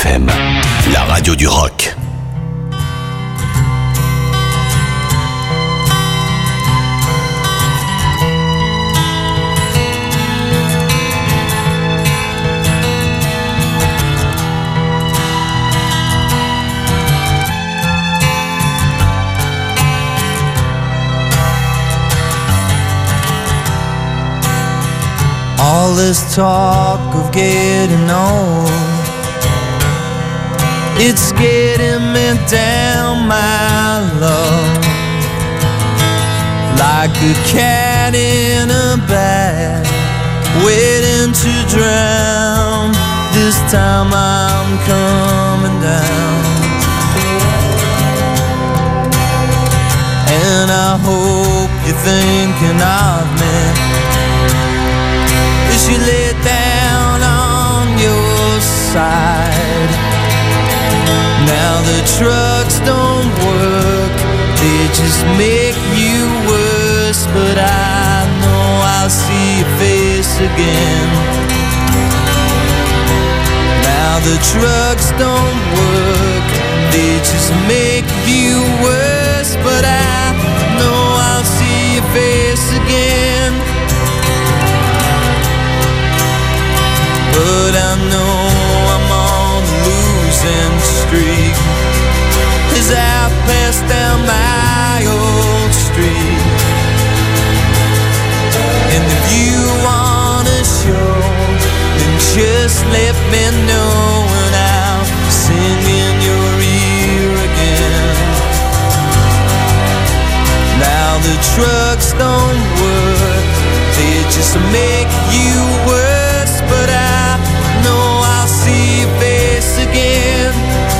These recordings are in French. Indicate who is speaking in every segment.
Speaker 1: FM, la radio du rock.
Speaker 2: All this talk of getting old, it's getting me down, my love, like a cat in a bag, waiting to drown. This time I'm coming down, and I hope you're thinking of me as you lay down on your side. Now the trucks don't work, they just make you worse, but I know I'll see your face again. Now the trucks don't work, they just make you worse, but I know I'll see your face again. But I know I'm on a losing streak as I pass down my old street. And if you wanna show, then just let me know, and I'll sing in your ear again. Now the trucks don't work, they just make you worse, but I know I'll see your face again.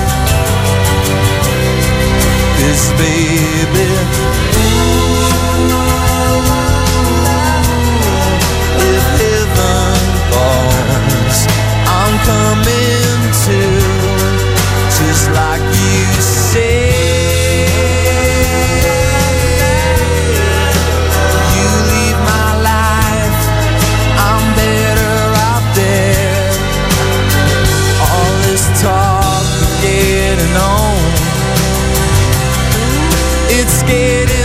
Speaker 2: 'Cause baby, if heaven falls, I'm coming too, just like you say. You leave my life, I'm better off there. All this talk of getting on, it's getting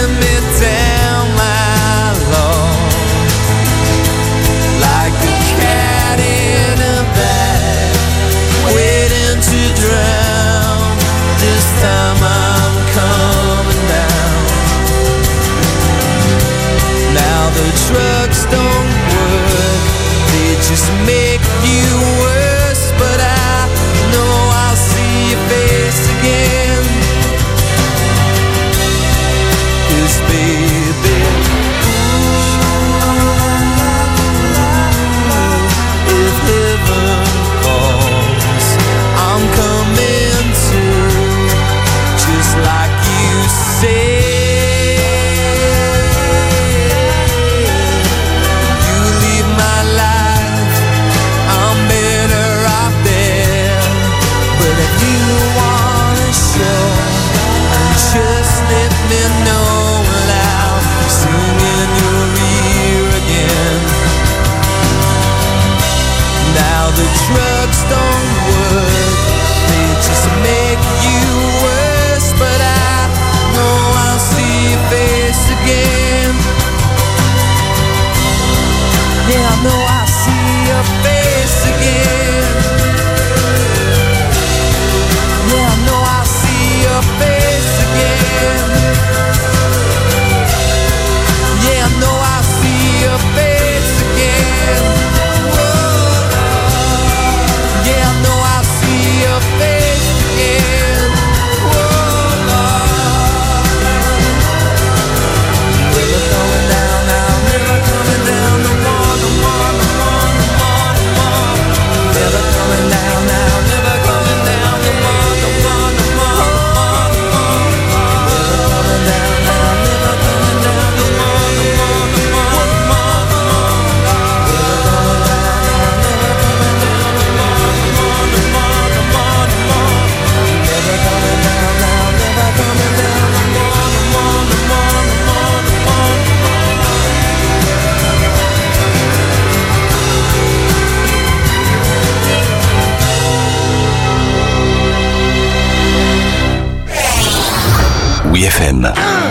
Speaker 1: Oui FM.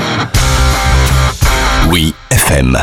Speaker 1: Oui FM.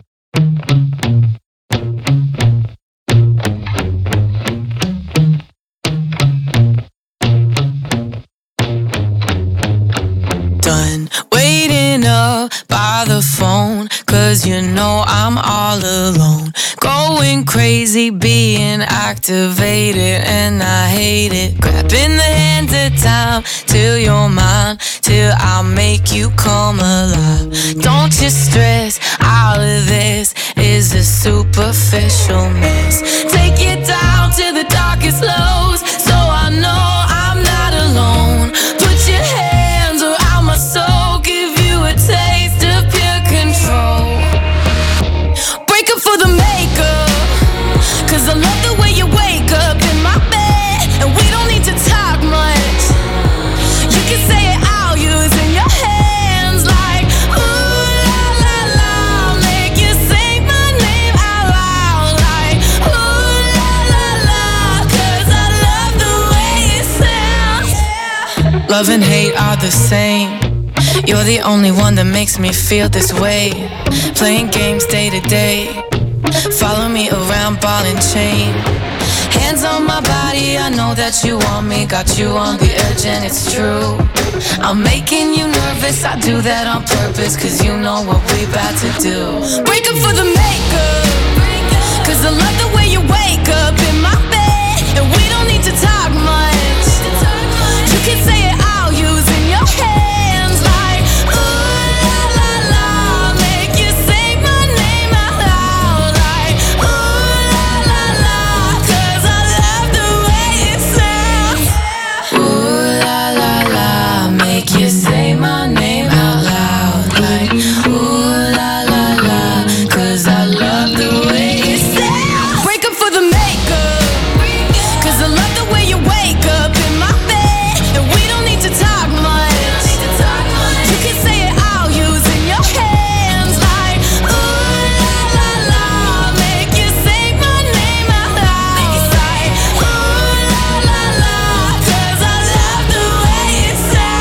Speaker 2: Done waiting up by the phone, 'cause you know I'm all alone. Going crazy, being activated, and I hate it. Grabbing the hands of time till you're mine, till I make you come alive. Don't you stress, all of this is a superficial mess. Take it down to the darkest lows, so I know I'm not alone. Put your hands around my soul, give you a taste of pure control. Break up for the makeup, 'cause I love the way you wake up in my bed, and we don't need to talk much. You can say it out using your hands like ooh la la la, make you sing my name out loud like ooh la la la, 'cause I love the way it sounds. Love and hate are the same. You're the only one that makes me feel this way. Playing games day to day, follow me around ball and chain. Hands on my body, I know that you want me. Got you on the edge and it's true. I'm making you nervous, I do that on purpose, 'cause you know what we about to do. Break up for the makeup, 'cause I love the way you wake up in my bed, and we don't need to talk much. You can say it out using your hands like ooh la la la, make you sing my name out loud like ooh la la la, 'cause I love the way it sounds. Ooh la la la, make you say my name out loud like ooh la la la, 'cause I love the way it sounds. Break up for the makeup, 'cause I love the way you wake up in my bed, and we don't need to talk much. You can say it out using your hands like ooh la la la, make you sing my name out loud like ooh la la la, 'cause I love the way it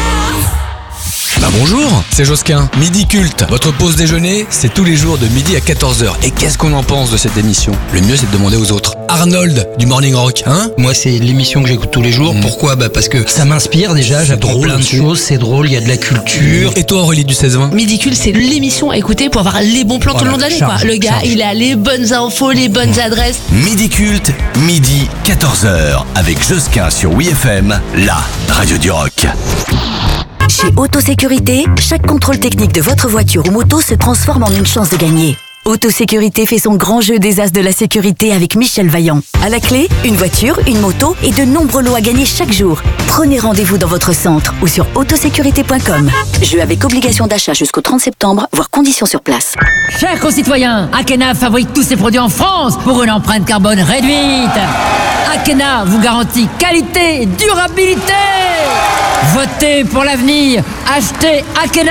Speaker 2: sounds.
Speaker 3: Bah bonjour, c'est Josquin, Midi Culte. Votre pause déjeuner, c'est tous les jours de midi à 14h. Et qu'est-ce qu'on en pense de cette émission? Le mieux, c'est de demander aux autres. Arnold, du Morning Rock, hein?
Speaker 4: Moi, c'est l'émission que j'écoute tous les jours. Pourquoi? Parce que ça m'inspire déjà, j'apprends
Speaker 3: drôle
Speaker 4: plein de
Speaker 3: aussi.
Speaker 4: choses, c'est drôle, il y a de la culture.
Speaker 3: Et toi, Aurélie du 16-20?
Speaker 5: Midi Culte, c'est l'émission à écouter pour avoir les bons plans tout le long de l'année, quoi. Le gars, il a les bonnes infos, les bonnes adresses.
Speaker 1: Midi Culte, midi 14h, avec Josquin sur Oui FM, la radio du rock.
Speaker 6: Chez Autosécurité, chaque contrôle technique de votre voiture ou moto se transforme en une chance de gagner. Autosécurité fait son grand jeu des as de la sécurité avec Michel Vaillant. À la clé, une voiture, une moto et de nombreux lots à gagner chaque jour. Prenez rendez-vous dans votre centre ou sur autosécurité.com. Jeu avec obligation d'achat jusqu'au 30 septembre, voire conditions sur place.
Speaker 7: Chers concitoyens, Akena fabrique tous ses produits en France pour une empreinte carbone réduite. Akena vous garantit qualité et durabilité. Votez pour l'avenir, achetez Akena.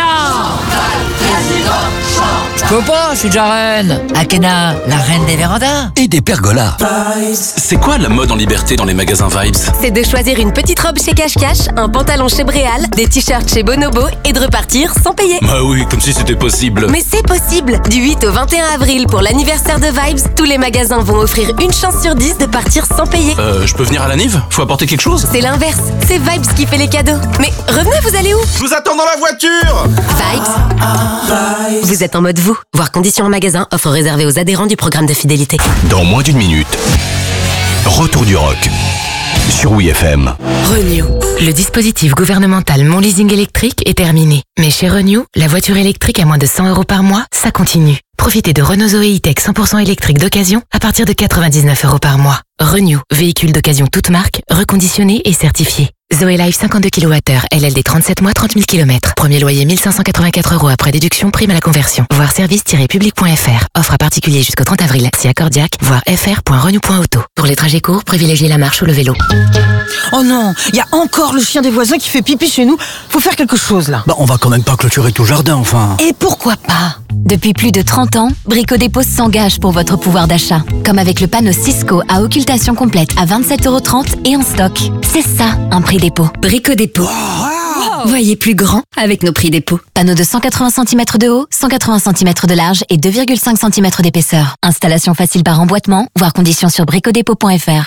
Speaker 7: Je peux pas, je suis déjà reine. Akena, la reine des vérandas.
Speaker 1: Et des pergolas. C'est quoi la mode en liberté dans les magasins Vibes?
Speaker 8: C'est de choisir une petite robe chez Cache Cache, un pantalon chez Bréal, des t-shirts chez Bonobo et de repartir sans payer.
Speaker 1: Bah oui, comme si c'était possible.
Speaker 8: Mais c'est possible. Du 8 au 21 avril pour l'anniversaire de Vibes, tous les magasins vont offrir une chance sur 10 de partir sans payer.
Speaker 1: Je peux venir à la Nive? Faut apporter quelque chose?
Speaker 8: C'est l'inverse, c'est Vibes qui fait les cadeaux. Mais revenez, vous allez où?
Speaker 9: Je vous attends dans la voiture.
Speaker 8: Vibes. Vous êtes en mode vous. Voir conditions en magasin, offre réservée aux adhérents du programme de fidélité.
Speaker 1: Dans moins d'une minute, retour du rock sur Oui FM.
Speaker 10: Renew. Le dispositif gouvernemental Mon Leasing électrique est terminé. Mais chez Renew, la voiture électrique à moins de 100 € par mois, ça continue. Profitez de Renault Zoé E-Tech 100% électrique d'occasion à partir de 99 € par mois. Renew, véhicule d'occasion toute marque, reconditionné et certifié. Zoé Life 52 kWh, LLD 37 mois, 30 000 km. Premier loyer 1584 € après déduction, prime à la conversion. Voir service-public.fr. Offre à particulier jusqu'au 30 avril. Si accordiaque, voir fr.renew.auto. Pour les trajets courts, privilégiez la marche ou le vélo.
Speaker 11: Oh non, il y a encore le chien des voisins qui fait pipi chez nous. Faut faire quelque chose là.
Speaker 4: Bah on va quand même pas clôturer tout le jardin, enfin.
Speaker 11: Et pourquoi pas?
Speaker 6: Depuis plus de 30 ans, Brico Dépôt s'engage pour votre pouvoir d'achat. Comme avec le panneau Cisco à occultation complète à 27,30 € et en stock. C'est ça, un prix dépôt. Brico Dépôt. Voyez plus grand avec nos prix dépôt. Panneau de 180 cm de haut, 180 cm de large et 2,5 cm d'épaisseur. Installation facile par emboîtement, voire conditions sur bricodépôt.fr.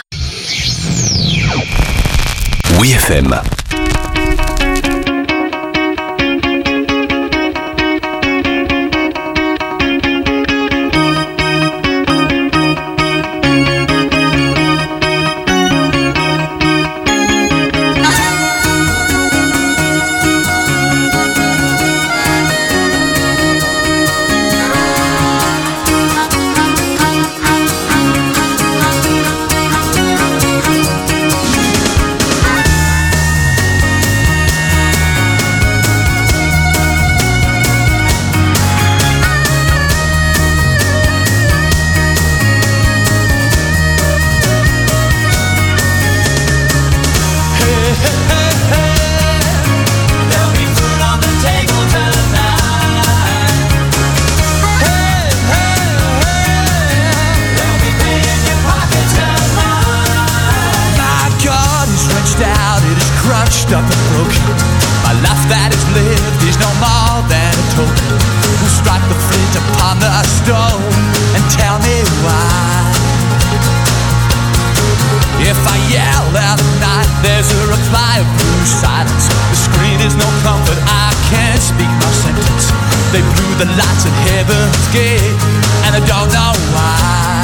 Speaker 1: Oui FM.
Speaker 2: Up and broken. My life that is lived is no more than a token. Who strike the flint upon the stone and tell me why? If I yell out at night, there's a reply of blue silence. The screen is no comfort, I can't speak my sentence. They blew the lights at heaven's gate, and I don't know why.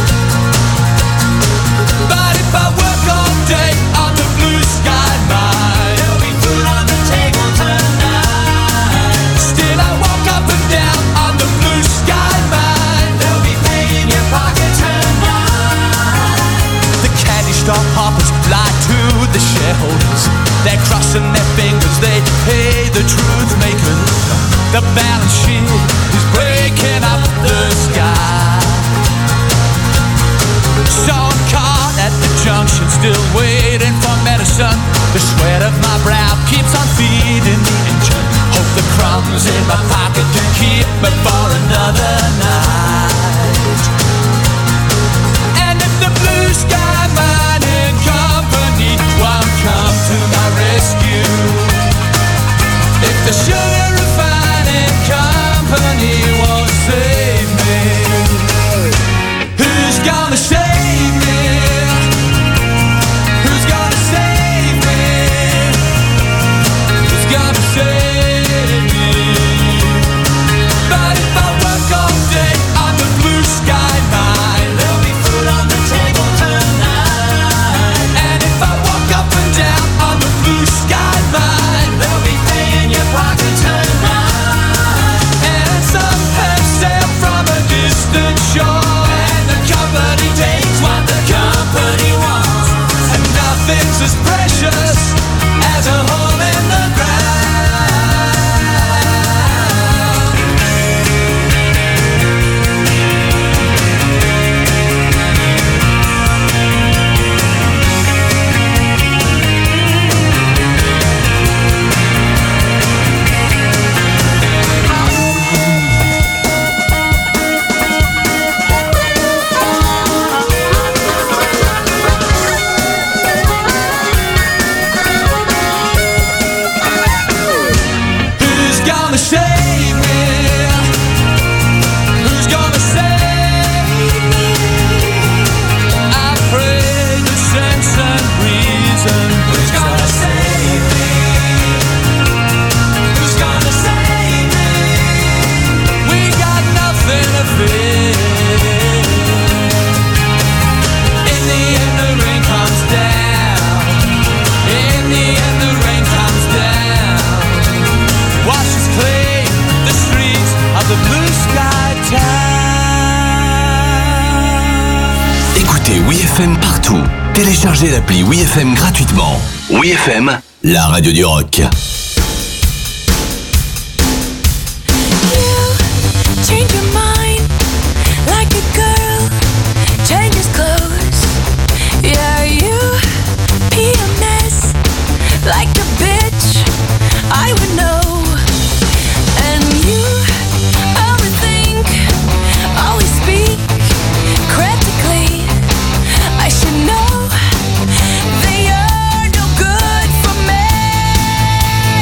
Speaker 2: But if I work all day on the blue sky mine, there'll be food on the table tonight. Still I walk up and down on the blue sky mine. There'll be pay in your pocket tonight. The candy store hoppers lie to the shareholders. They're crossing their fingers, they pay the truth makers. The balance sheet is breaking up the sky. So I'm caught at the junction, still waiting for medicine. The sweat of my brow keeps on feeding the engine. Hope the crumbs in my pocket can keep me for another night. And if the blue sky mining company won't come to my rescue, if the sugar refining company won't save me, who's gonna save me? Who's gonna save me? Who's gonna save me? But if I work all day on the blue sky mine, there'll be food on the table tonight. And if I walk up and down on the blue sky mine, there'll be pay in your pocket tonight. And some have sailed from a distant shore, and the company takes what the company wants, and nothing's as precious as a hole in the ground. Who's gonna save me? Who's gonna save me? I pray the sense and reason. Who's gonna save me? Who's gonna save me? We got nothing to fear. In the end the rain comes down. In the end the rain comes down. Washes clean the streets of the blue sky town.
Speaker 1: Écoutez WeFM partout. Téléchargez l'appli WeFM gratuitement. WeFM, la radio du rock.
Speaker 12: Change your mind like a girl changes clothes. Yeah, you be a mess like a bitch. I would know. And you overthink, always speak critically. I should know that you're no good for me.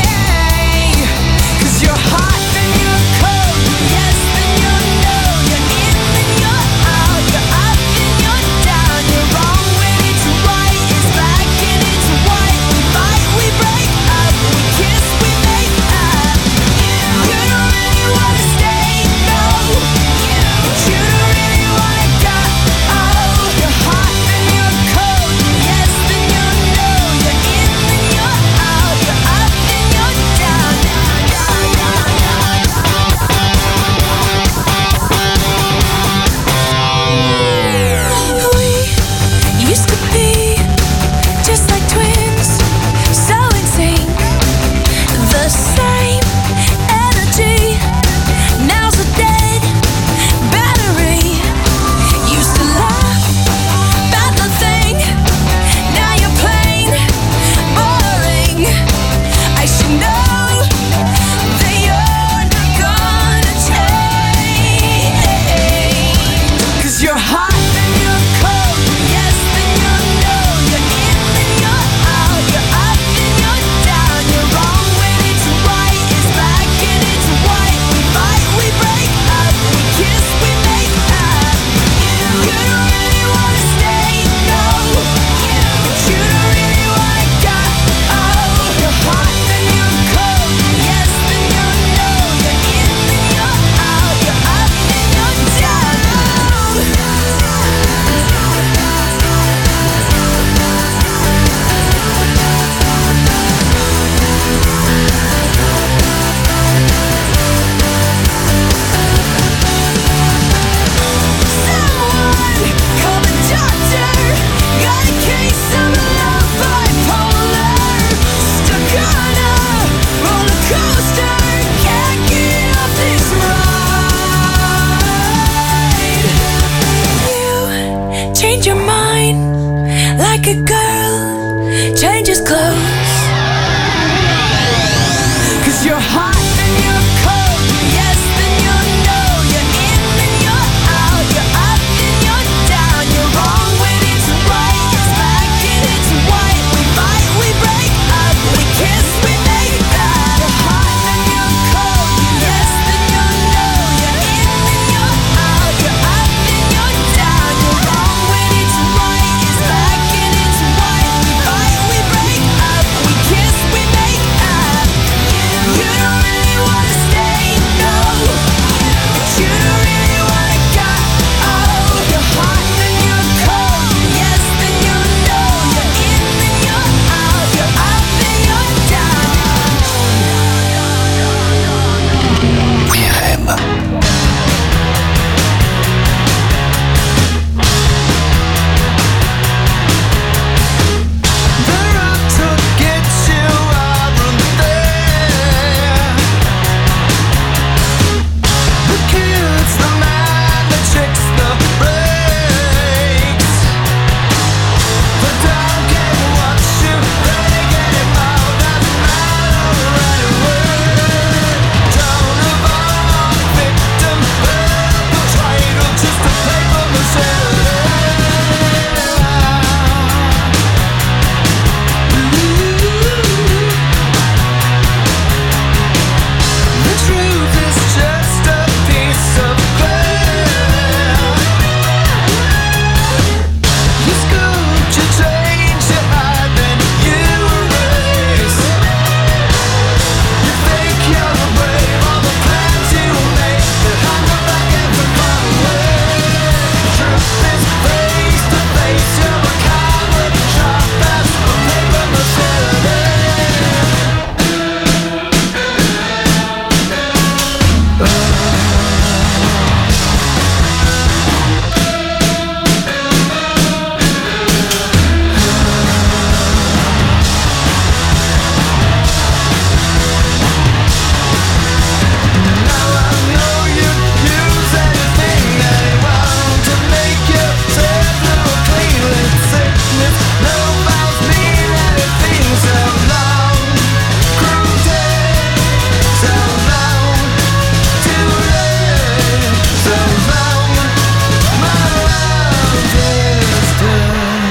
Speaker 12: like a girl changes clothes. 'Cause you're hot and you're cold, you're yes then you're no, you're in then you're out, you're up then you're down, you're wrong when it's right, it's black and it's white, we fight, we break up, we kiss, we make up. You're hot and you're cold, you're yes then you're no, you're in then you're out, you're up then you're down, you're wrong when it's right, it's black and it's white, we fight, we break up, we kiss, we make up. You don't really wanna stay, no, but you don't really wanna go. You're hot then you're cold, you're yes then you're no, you're in then you're out, you're up then you're down.
Speaker 1: WeFM.
Speaker 2: They're out to get you, aren't they? The kid's the man that checks the brakes. But don't get what you think anymore, doesn't matter anyway. Don't evolve, victim, perpetrator, just a paper machine. The truth is just a piece of glass. You scooped, you change, you hide, then you erase. You think you're brave, all the plans you make, they hang your back and run away. Truth is face to face, you're a coward, sharp as a paper machine. Now I know you'd use anything that you want to make yourself look clean with sickness. No mouth mean anything so long. Cruelty, so long. Too late, so long. My love is done.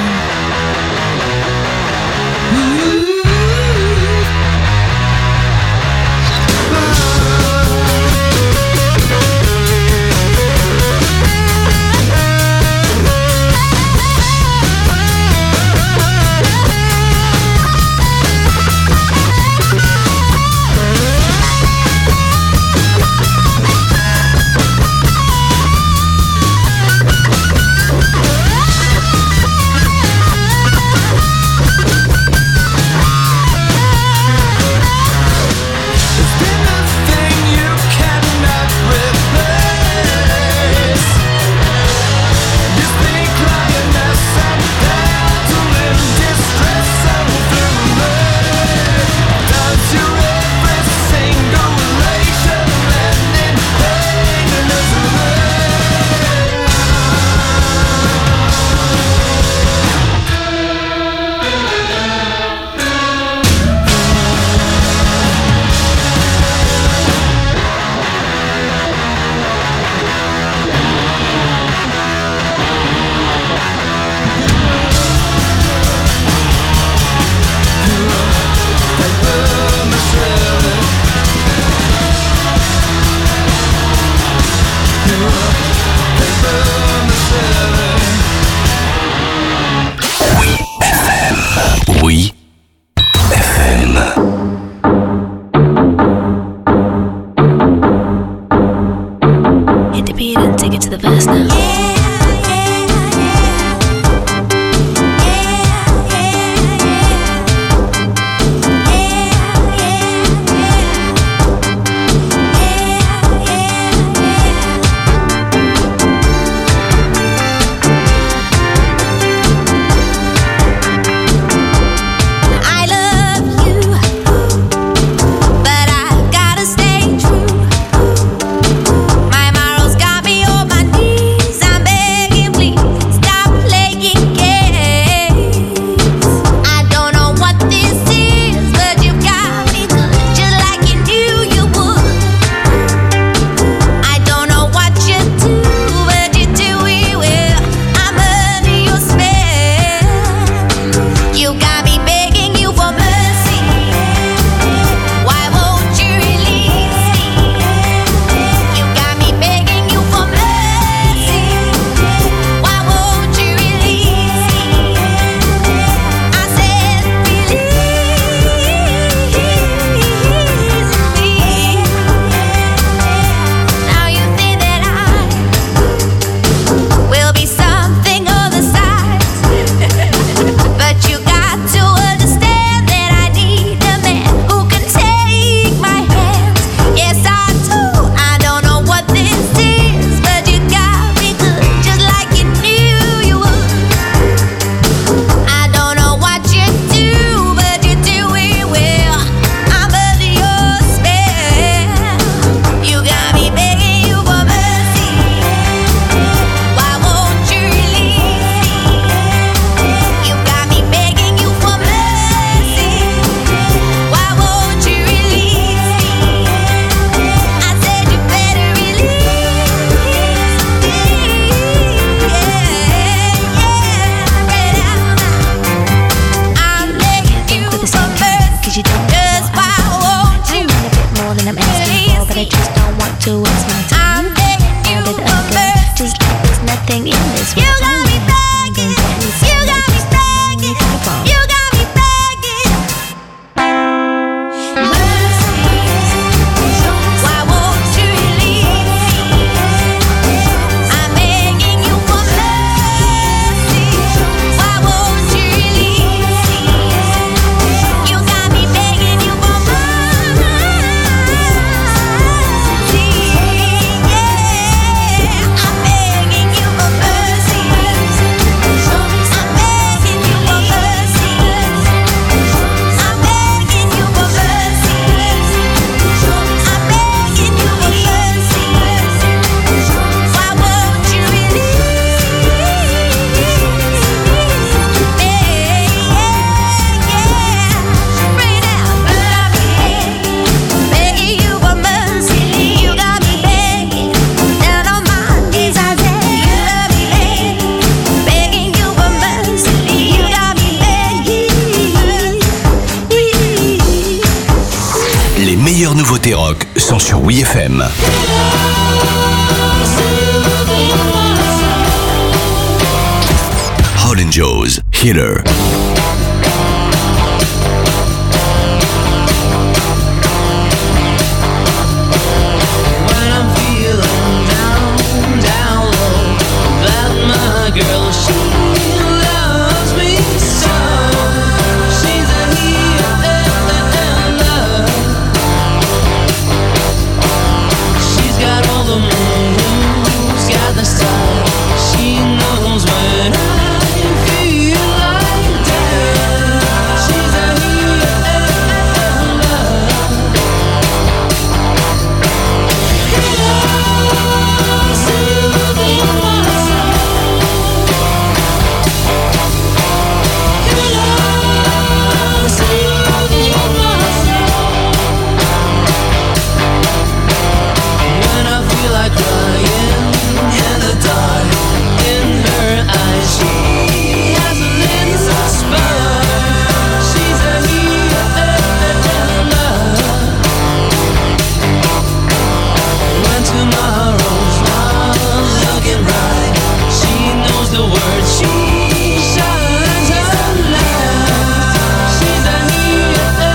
Speaker 2: There's been nothing you cannot replace. You speak lioness and dare to live distress and through. Does your every single relation end in pain and misery?
Speaker 1: Oui FM.
Speaker 12: Hit the beat and take it to the verse now.
Speaker 13: I love you, but I've gotta stay true. My morals got me on my knees. I'm I'm begging you for mercy. There's nothing in this world. You got me begging. You got me begging. You got me begging. Mercy. Why won't you leave? I'm begging you for mercy. Why won't you leave? You got me begging you for mercy. I'm begging you for mercy.
Speaker 1: Les meilleures nouveautés rock sont sur WeFM. Hall & Joe's, Healer.
Speaker 2: When I'm feeling down low, that my girl, she loves me so. She's a healer. She's got all the moves, got the style. She knows when I feel like down. She's a healer. When I feel like crying in the dark, in her eyes she has a little spark. She's a healer. When tomorrow's not looking right, she knows the words. She shines her light. She's a healer.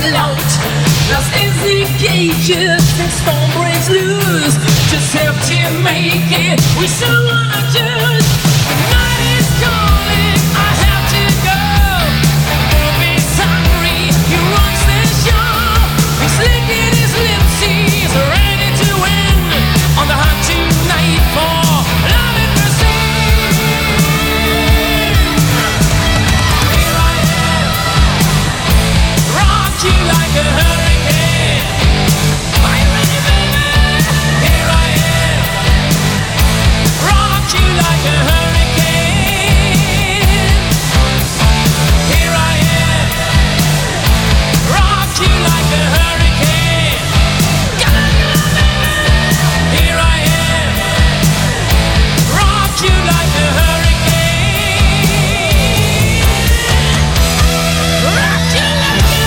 Speaker 12: laut. Das ist the cages, the storm breaks loose. Just have to make it, we still wanna choose. The night is calling, I have to go. He's hungry, he runs the show. He's licking his lips, he's ready to win. On the hunt tonight for love and mercy. Here I am, rock you like a hurricane. Are you ready, baby? Here I am, rock you like a hurricane. Here I am, rock you like a hurricane. Here I am, rock you like a hurricane. Rock you like a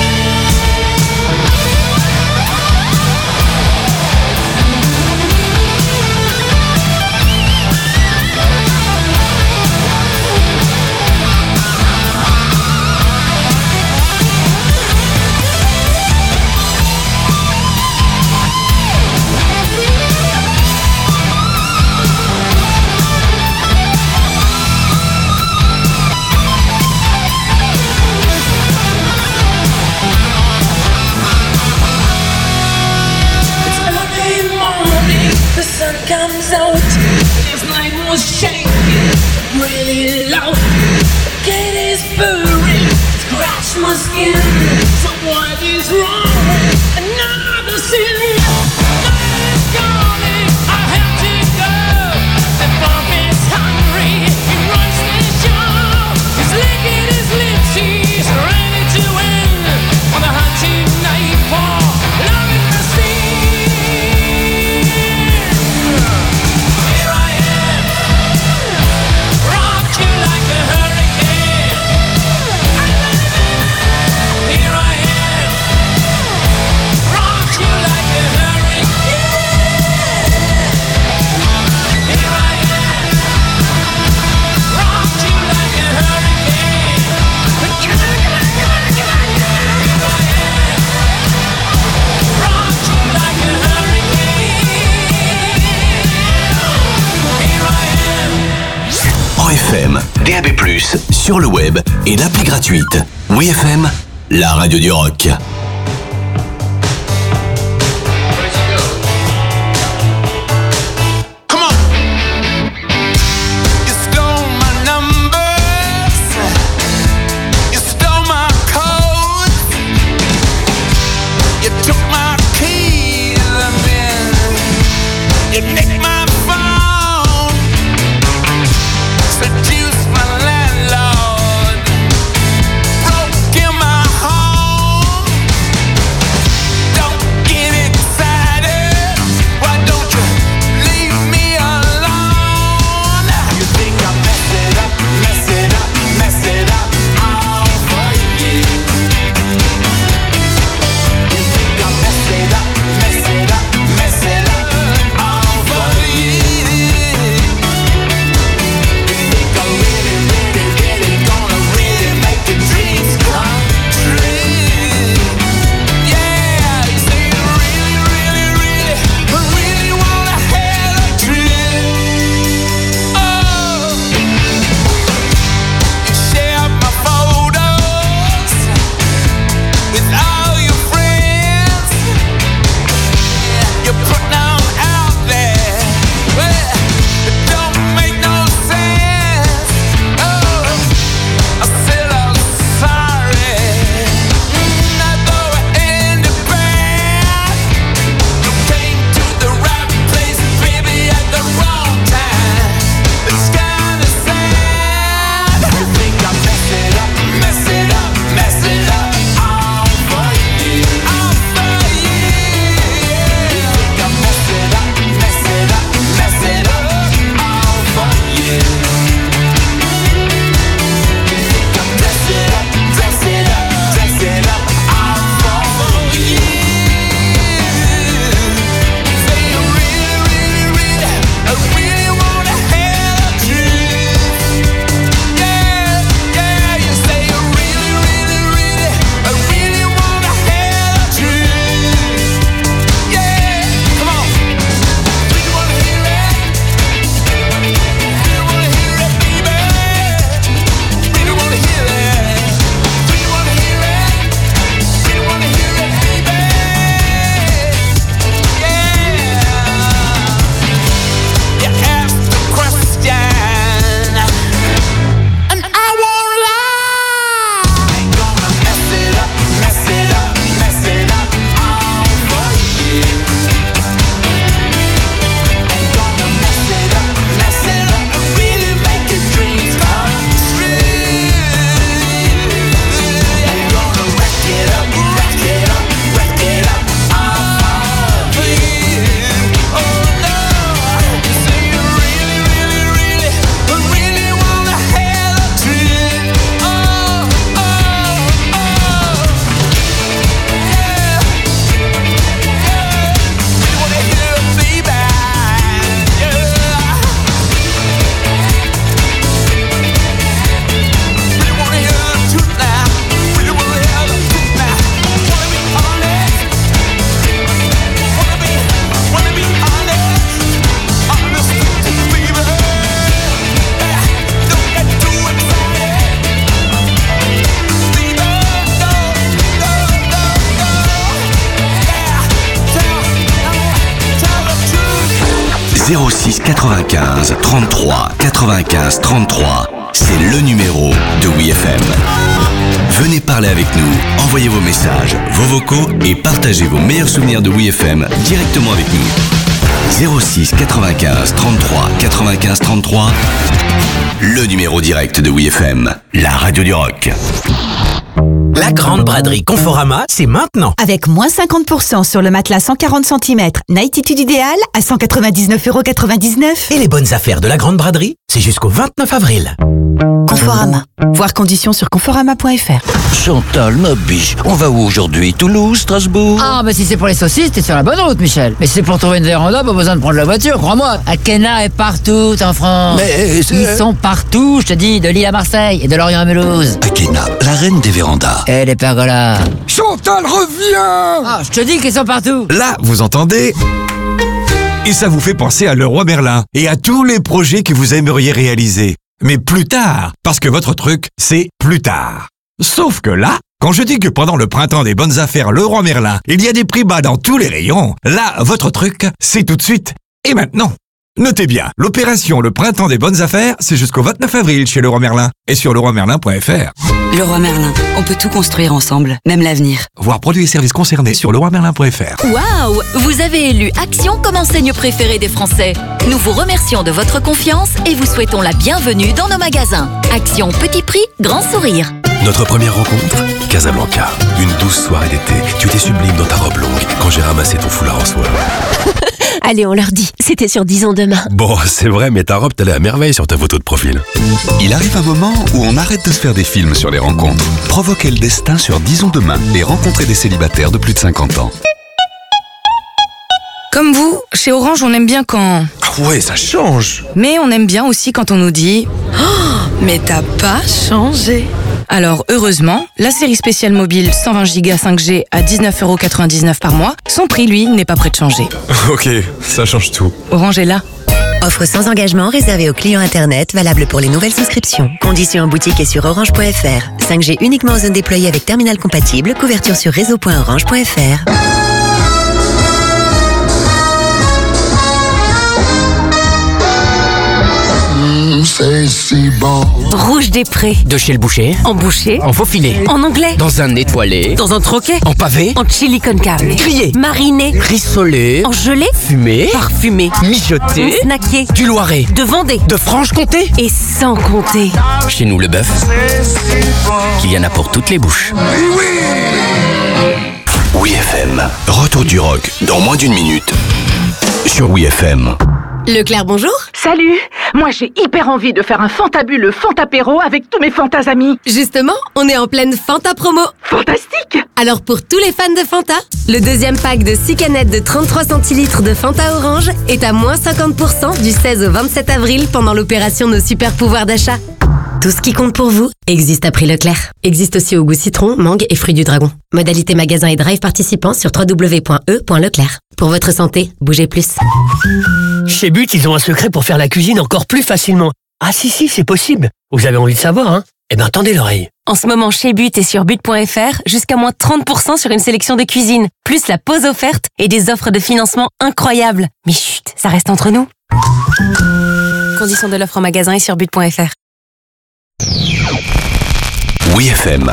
Speaker 12: It's early morning, the sun comes out. This night was shaking, really loud. The cat is purring, scratch my skin. So what is wrong? Another sin. Night is calling, I have to go. The bomb is hungry, he runs the show. He's licking his lips, he's ready to win. On the hunt tonight for love and mercy. Here I am, rock you like a hurricane. Here I am, rock you like a hurricane. Here I am, rock you like a hurricane. Here I am, rock you like a hurricane.
Speaker 1: En FM, DAB+, sur le web et l'appli gratuite. WeFM, la radio du rock.
Speaker 12: You stole my numbers, you stole my code, you took my keys and then you nicked my phone, seduced my landlord, broke in my home.
Speaker 1: 06 95 33 95 33. C'est le numéro de WeFM. Venez parler avec nous, envoyez vos messages, vos vocaux et partagez vos meilleurs souvenirs de WeFM directement avec nous. 06 95 33 95 33. Le numéro direct de WeFM, la radio du rock.
Speaker 14: La grande braderie Conforama, c'est maintenant.
Speaker 11: Avec moins 50% sur le matelas 140 cm, Nightitude idéal à 199,99 €.
Speaker 14: Et les bonnes affaires de la grande braderie, c'est jusqu'au 29 avril.
Speaker 11: Conforama. Voir conditions sur conforama.fr.
Speaker 15: Chantal, ma biche, on va où aujourd'hui? Toulouse, Strasbourg?
Speaker 7: Ah, bah si c'est pour les saucisses, t'es sur la bonne route, Michel. Mais si c'est pour trouver une véranda, pas besoin de prendre la voiture, crois-moi. Akena est partout en France.
Speaker 15: Mais
Speaker 7: ils sont partout, je te dis, de Lille à Marseille et de Lorient à Mulhouse.
Speaker 15: Akena, la reine des vérandas.
Speaker 7: Et les pergolas.
Speaker 16: Chantal, reviens!
Speaker 7: Ah, je te dis qu'ils sont partout.
Speaker 16: Là, vous entendez? Et ça vous fait penser à Leroy Merlin et à tous les projets que vous aimeriez réaliser. Mais plus tard, parce que votre truc, c'est plus tard. Sauf que là, quand je dis que pendant le printemps des bonnes affaires Leroy Merlin, il y a des prix bas dans tous les rayons, là, votre truc, c'est tout de suite et maintenant. Notez bien, l'opération Le Printemps des bonnes affaires, c'est jusqu'au 29 avril chez Leroy Merlin et sur leroymerlin.fr.
Speaker 17: Leroy Merlin, on peut tout construire ensemble, même l'avenir.
Speaker 16: Voir produits et services concernés sur leroymerlin.fr.
Speaker 6: Waouh! Vous avez élu Action comme enseigne préférée des Français. Nous vous remercions de votre confiance et vous souhaitons la bienvenue dans nos magasins. Action petit prix, grand sourire.
Speaker 18: Notre première rencontre, Casablanca. Une douce soirée d'été. Tu étais sublime dans ta robe longue quand j'ai ramassé ton foulard en soie.
Speaker 19: Allez, on leur dit, c'était sur 10 ans demain.
Speaker 18: Bon, c'est vrai, mais ta robe t'allait à merveille sur ta photo de profil.
Speaker 1: Il arrive un moment où on arrête de se faire des films sur les rencontres. Provoquez le destin sur Disons demain et rencontrez des célibataires de plus de 50 ans.
Speaker 20: Comme vous, chez Orange, on aime bien quand...
Speaker 18: Ah ouais, ça change.
Speaker 20: Mais on aime bien aussi quand on nous dit... Oh, mais t'as pas changé. Alors, heureusement, la série spéciale mobile 120 Go 5G à 19,99 € par mois, son prix, lui, n'est pas prêt de changer.
Speaker 18: Ok, ça change tout.
Speaker 20: Orange est là.
Speaker 19: Offre sans engagement réservée aux clients Internet, valable pour les nouvelles souscriptions. Conditions en boutique et sur orange.fr. 5G uniquement en zone déployée avec terminal compatible, couverture sur réseau.orange.fr.
Speaker 21: C'est si bon.
Speaker 19: Rouge des Prés.
Speaker 4: De chez le boucher.
Speaker 19: En boucher.
Speaker 4: En faux filet.
Speaker 19: En anglais.
Speaker 4: Dans un étoilé.
Speaker 19: Dans un troquet.
Speaker 4: En pavé.
Speaker 19: En chili con carne.
Speaker 4: Grillé.
Speaker 19: Mariné.
Speaker 4: Rissolé.
Speaker 19: En gelée.
Speaker 4: Fumé.
Speaker 19: Parfumé.
Speaker 4: Mijoté.
Speaker 19: Snacké.
Speaker 4: Du Loiret.
Speaker 19: De Vendée.
Speaker 4: De Franche-Comté.
Speaker 19: Et sans compter.
Speaker 4: Chez nous, le bœuf, qu'il y en a pour toutes les bouches.
Speaker 1: WeFM, retour du rock dans moins d'une minute sur WeFM.
Speaker 19: Leclerc, bonjour.
Speaker 11: Salut. Moi, j'ai hyper envie de faire un fantabuleux Fantapéro avec tous mes Fantas amis.
Speaker 8: Justement, on est en pleine Fanta promo.
Speaker 11: Fantastique.
Speaker 8: Alors pour tous les fans de Fanta, le deuxième pack de 6 canettes de 33 centilitres de Fanta Orange est à moins 50% du 16 au 27 avril pendant l'opération Nos super pouvoirs d'achat. Tout ce qui compte pour vous existe à prix Leclerc. Existe aussi au goût citron, mangue et fruits du dragon. Modalité magasin et drive participants sur www.e.leclerc. Pour votre santé, bougez plus.
Speaker 4: Chez But, ils ont un secret pour faire la cuisine encore plus facilement. Ah si, c'est possible. Vous avez envie de savoir, hein? Eh ben, tendez l'oreille.
Speaker 8: En ce moment, chez But et sur but.fr, jusqu'à moins 30% sur une sélection de cuisine. Plus la pause offerte et des offres de financement incroyables. Mais chut, ça reste entre nous. Conditions de l'offre en magasin et sur but.fr.
Speaker 1: WeFM.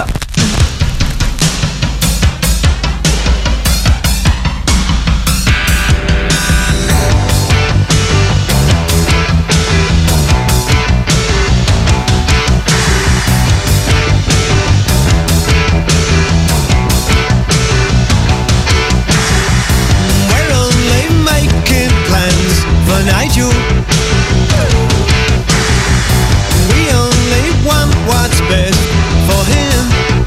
Speaker 2: We're only making plans for Nigel. We only want what's best for him.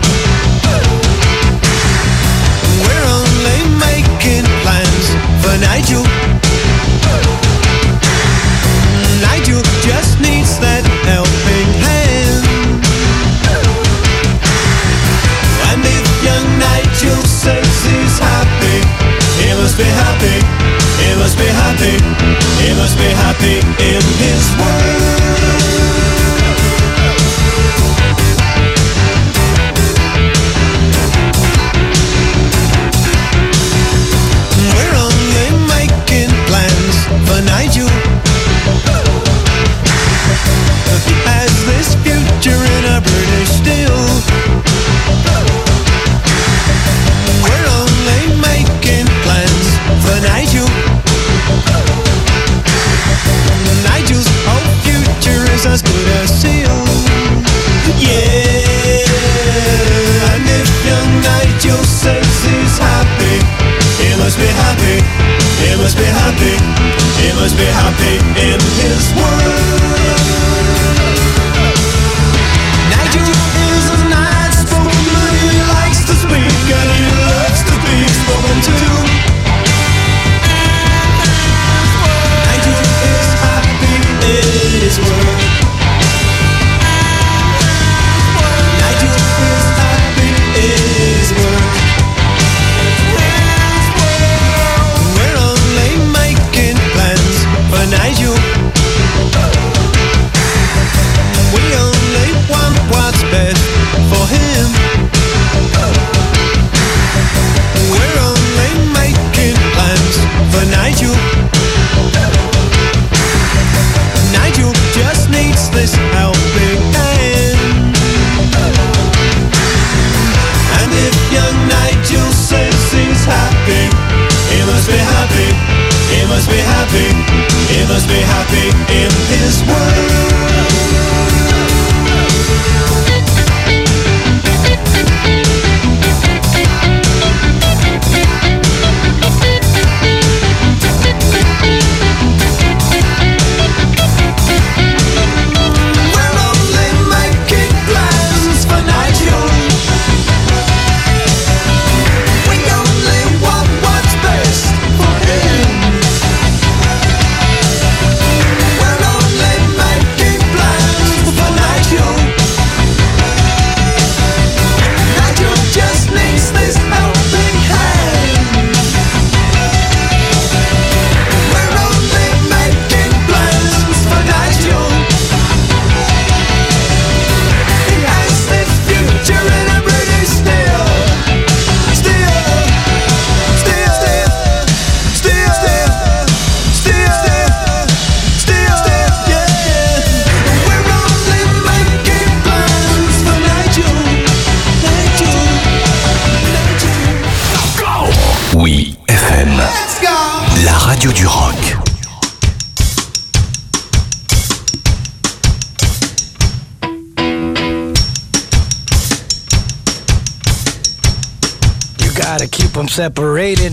Speaker 2: he's happy. He must be happy. He must be happy. He must be happy in his world. Nigel is a nice spoken man. He likes to speak and he loves to be spoken to. Nigel is happy in his world. Nigel is happy in his world. We're only making plans for Nigel. We only want what's best for him. We're only making plans for Nigel. Nigel just needs this helping hand. And if young Nigel says he's happy, he must be happy. He must be happy. He must be happy in his world. We're only making plans for Nigel. We only want what's best for him. We're only making plans for Nigel. Nigel just needs this helping hand. We're only making plans for Nigel. He has the future in a British steel.
Speaker 1: Oui, FM. La radio du rock.
Speaker 3: You gotta keep them separated.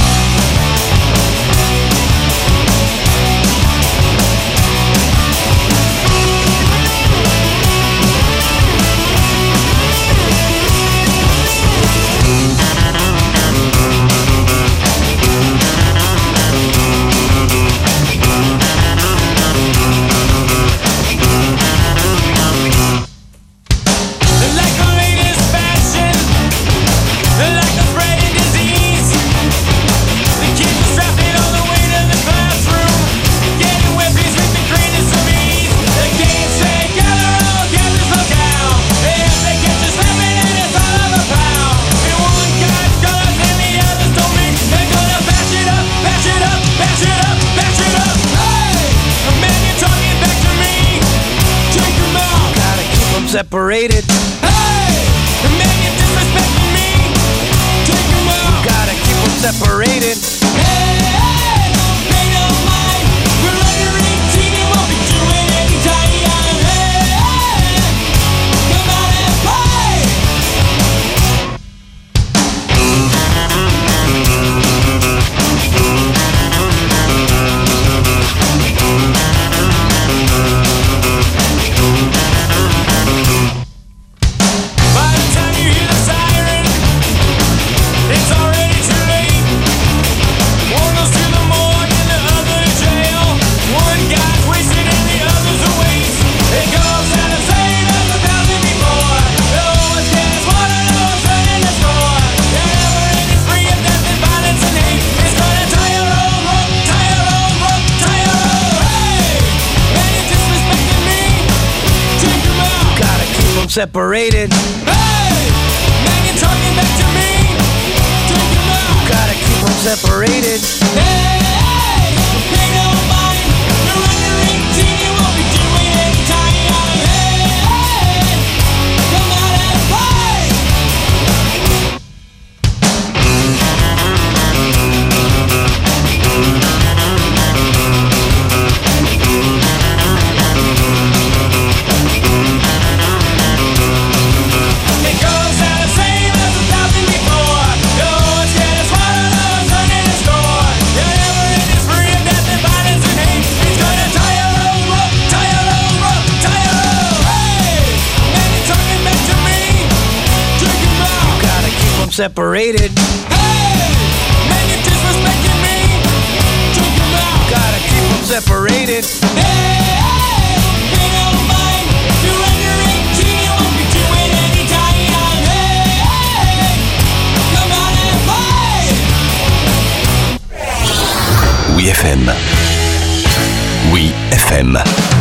Speaker 2: Like the latest fashion, like the spreading disease. The kids are strapping on the way to the classroom, getting wet beats with the greatest of ease. The kids say, gather all, gather slow down. If they catch us slapping and it's all of a pound. And one guy's colors and the others told me they're gonna bash it up, bash it up, bash it up, bash it up. Hey, a man, you're talking back to me. Take them out.
Speaker 3: Gotta keep them separated. Separated.
Speaker 2: By the time you hear the siren, it's already too late. One goes to the morgue and the other to jail. One guy's wasted and the other's a waste. It goes out of sight as 1,000 before. No one's getting water, no one's running the store. The never-ending spree of death and violence and hate is gonna tie your own rope, tie your own rope, tie your own. Hey, man, you're disrespecting me. Take him out.
Speaker 3: Gotta keep them separated.
Speaker 2: Hey, man, you're talking back to me. Take him out.
Speaker 3: Gotta keep them separated.
Speaker 2: Hey, pay no mind. You're under 18, you won't be doing any time. Hey, come out and play. It goes out the same as 1,000 before.
Speaker 3: separated. Separated.
Speaker 1: Oui FM. Oui FM.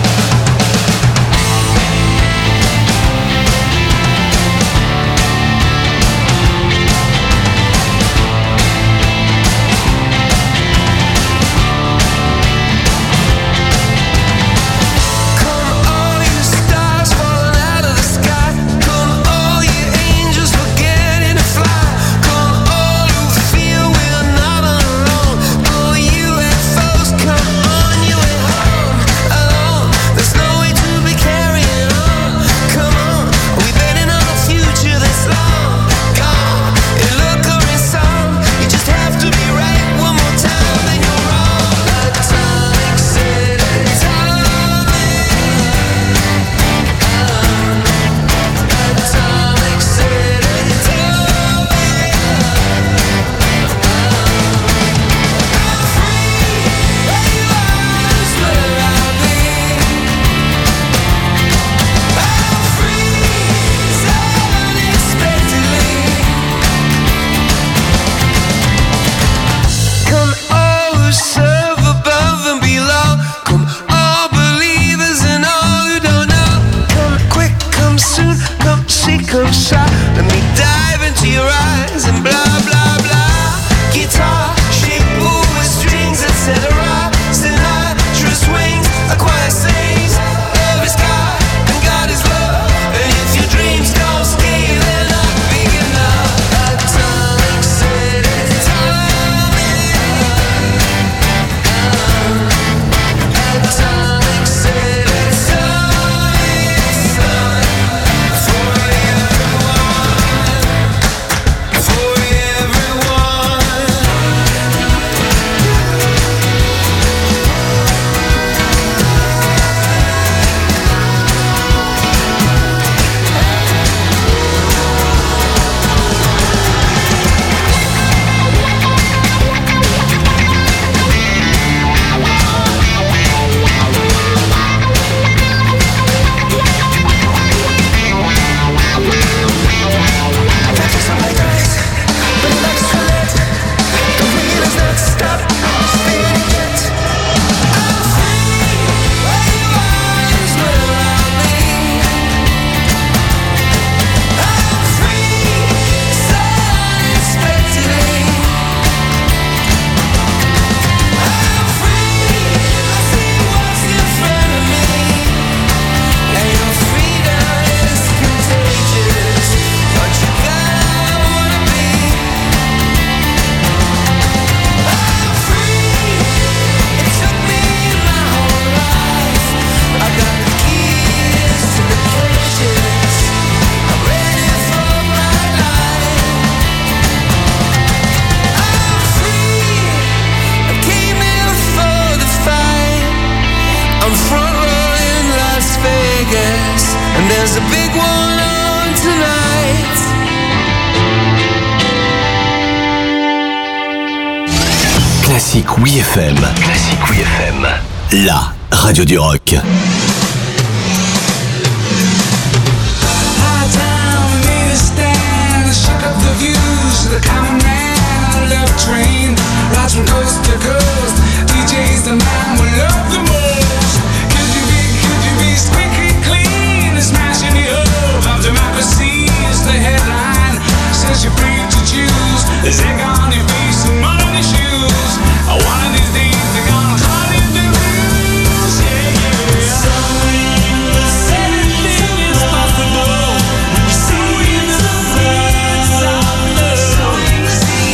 Speaker 2: There's a big one on tonight.
Speaker 1: Classique Oui FM. Classique Oui FM. La radio du rock.
Speaker 12: The common man, love train, rides from coast to coast. DJ's the man we love the most. Could you be squeaky clean? Smashing the hope of democracy is the headline. Says you're free to choose. There's egg on your face and mud on your shoes. One of these days they're gonna call you the blues. Yeah, yeah. Anything is possible. So in the face of love.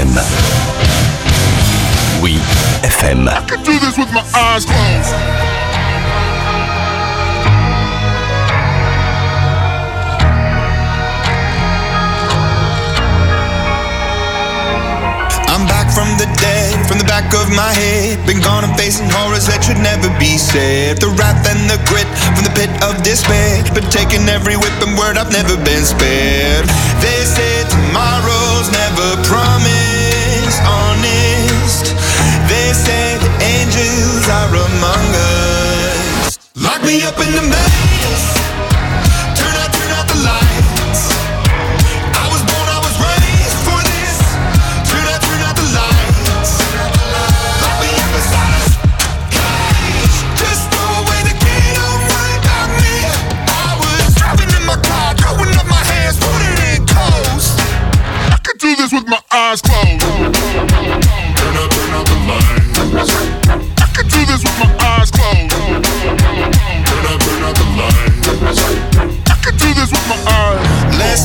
Speaker 1: FM. Oui, FM.
Speaker 21: I could do this with my eyes closed.
Speaker 2: I'm back from the dead, from the back of my head. Been gone and facing horrors that should never be said. The wrath and the grit from the pit of despair. Been taking every whip and word, I've never been spared. They say tomorrow's never promised, honest. They say the angels are among us. Lock me up in the maze. Turn out the lights. I was born, I was raised for this. Turn out the lights. Lock me up inside a cage. Just throw away the key, don't worry about me. I was driving in my car, throwing up my hands, putting it in coast.
Speaker 21: I could do this with my eyes closed. Turn out the lights. I could do this with my eyes closed. Turn out the lights. I could do this with my eyes.
Speaker 2: Less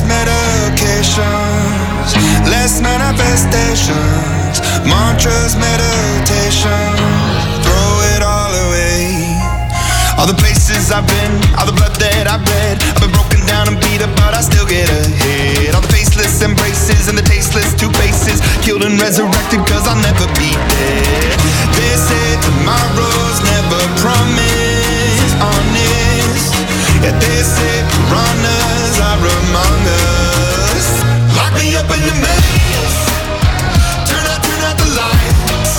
Speaker 2: medications, less manifestations, mantras, meditation, throw it all away. All the places I've been, all the blood that I've bled, I've been broken down and beat up, but I still get ahead. All the faceless embraces and the tasteless two faces, killed and resurrected cause I'll never be dead. They say tomorrow's never promised, honest. Yeah, they say piranhas are among us. Lock me up in the maze. Turn out the lights.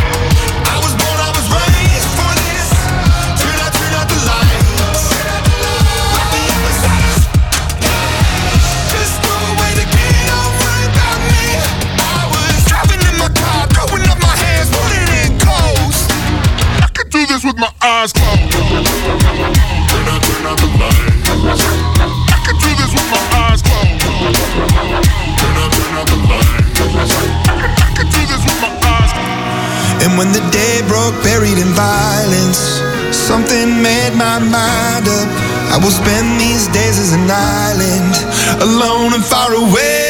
Speaker 2: I was born, I was raised for this. Turn out the lights. Lock me up inside a cage. Just throw away the key, don't worry about me. I was driving in my car, throwing up my hands, putting it in coast.
Speaker 21: I could do this with my eyes closed. Turn out the lights. I could do this with my eyes closed. Turn out the lights. I could do this with my eyes closed.
Speaker 2: And when the day broke, buried in violence, something made my mind up. I will spend these days as an island, alone and far away.